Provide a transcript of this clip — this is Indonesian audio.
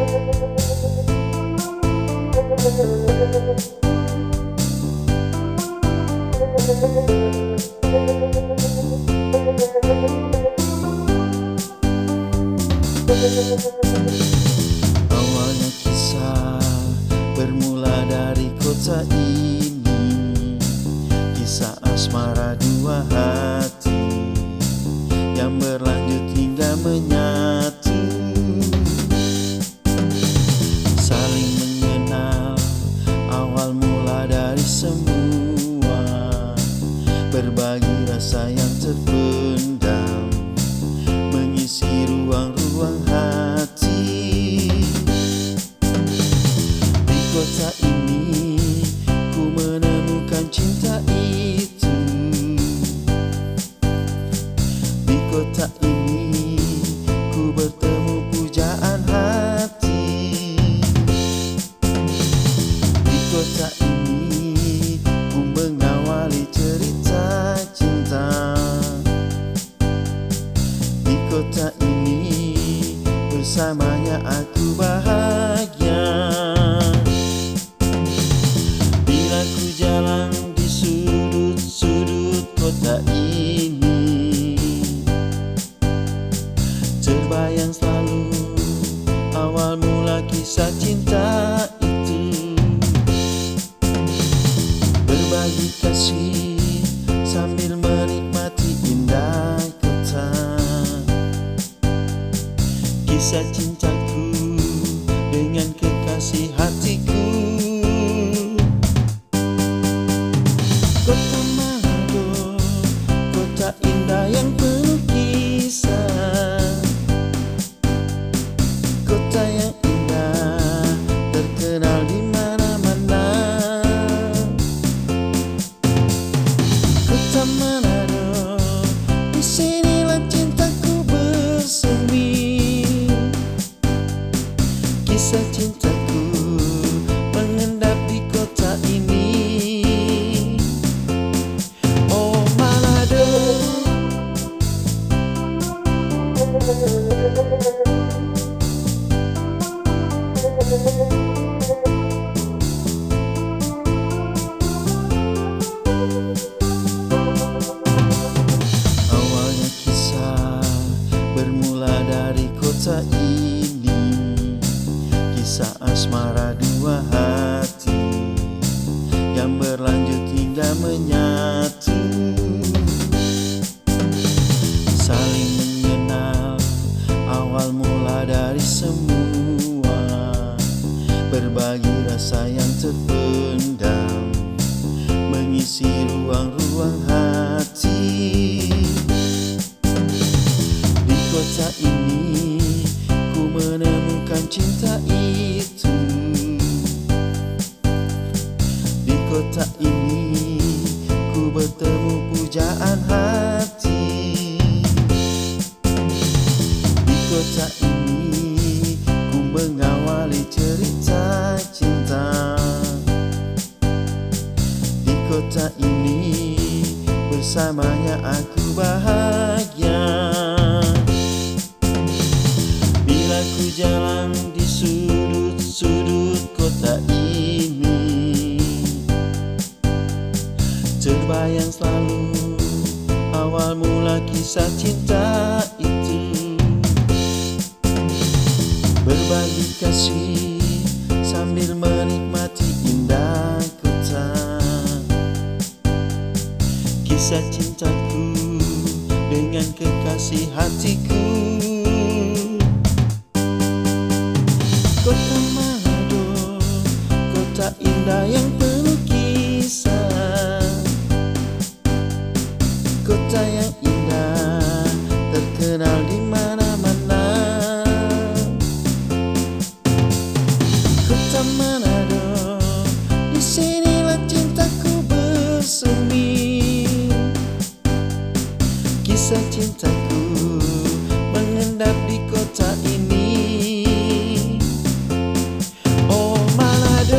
Awalnya kisah bermula dari kota ini, kisah asmara dua hati yang berlanjut hingga menyatu, saling mengenal. Awal mula dari semua, berbagi rasa yang terpendam, mengisi ruang-ruang hati. Di kota ini ku menemukan cinta itu. Di kota ini ku bertemu pujaan hati. Di kota ini ku mengawali cerita cinta. Di kota ini bersamanya aku bahagia. Bila ku jalan di sudut-sudut kota ini, terbayang selalu awal mula kisah cinta itu. Berbagi kasih sambil menikmati indah kota. Kisah cintaku dengan kekasih hatiku. Kota Manado, kota indah yang penuh kisah. Kota yang indah terkenal di mana-mana. Kota Manado, disinilah cintaku bersemi. Kisah cintaku mengendap di kota ini. Oh Manado, awalnya kisah bermula dari kota ini, kisah asmara dua hati yang berlanjut hingga menyatu, saling mengenal. Awal mula dari semua, berbagi rasa yang terpendam, mengisi ruang-ruang hati. Di kota ini ku menemukan cinta itu. Di kota ini ku bertemu pujaan hati. Di kota ini ku mengawali cerita cinta. Di kota ini bersamanya aku bahagia. Bila ku jalan di sudut-sudut kota ini, terbayang selalu awal mula kisah cinta itu. Berbagi kasih sambil menikmati indah kota. Kisah cintaku dengan kekasih hatiku. Kota Manado, kota indah yang penuh kisah. Kota yang indah terkenal di mana-mana. Kota Manado, disinilah cintaku bersemi. Kisah cintaku mengendap di kota ini. Oh Manado,